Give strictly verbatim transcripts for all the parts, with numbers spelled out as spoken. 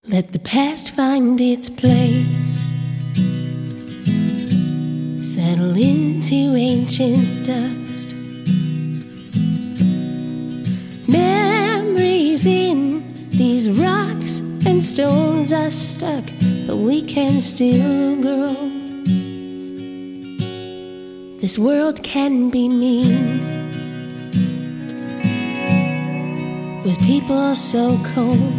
Let the past find its place, settle into ancient dust. Memories in these rocks and stones are stuck, but we can still grow. This world can be mean, with people so cold.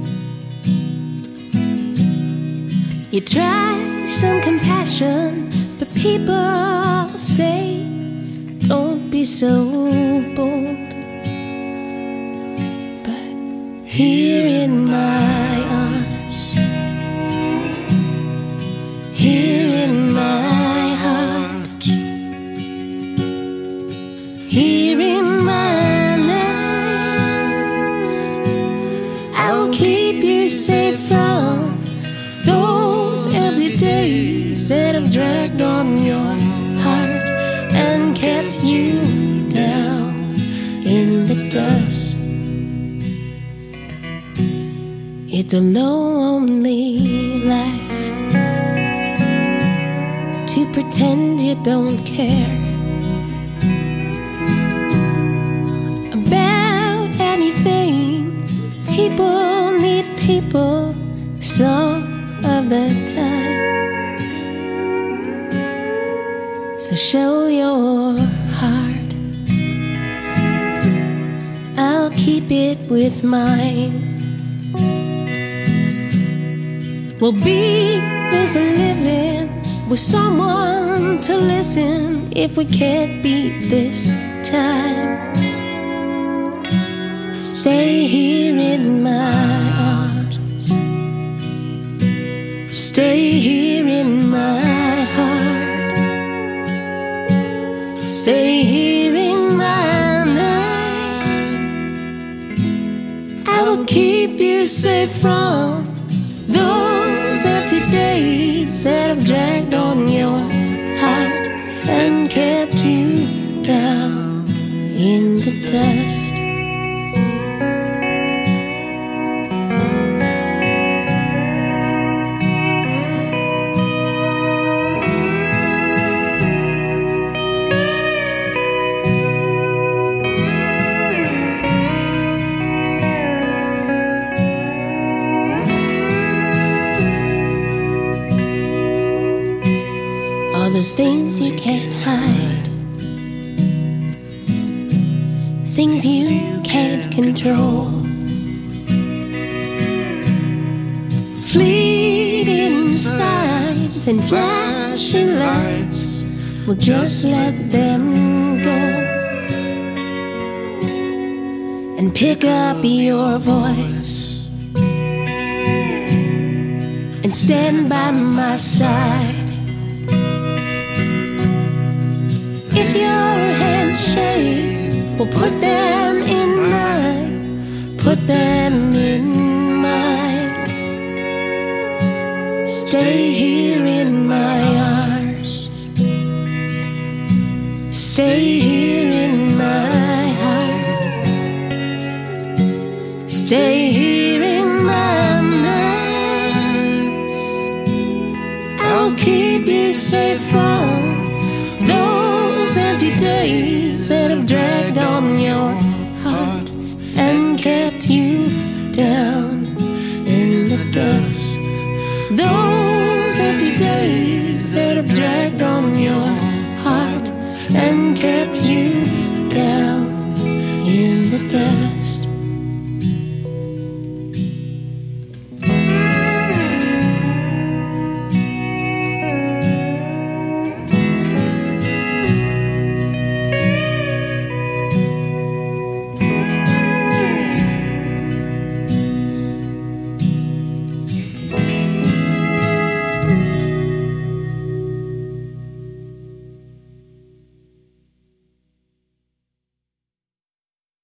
You try some compassion, but people say, don't be so bold. But here in my arms, here in my heart, here in my nights, I will keep you safe from those empty days that have dragged on your heart and kept you down in the dust. It's a lonely life to pretend you don't care about anything. People need people some of the time. So show your heart, I'll keep it with mine. We'll be busy living with someone to listen if we can't beat this time. Stay here in my arms, stay here in my heart, stay here in my nights. I will keep you safe from those empty days that have dragged on your heart and kept you down in the dust. All those things you can't hide, things you can't control, fleeting signs and flashing lights, we'll just let them go and pick up your voice and stand by my side. If your hands shake, we'll put them in mine, put them in mine. Stay here in my arms, stay here in my heart, stay here in my nights. I'll keep you safe from those empty days that have dragged on your heart and kept you down in the dust. Those empty days that have dragged on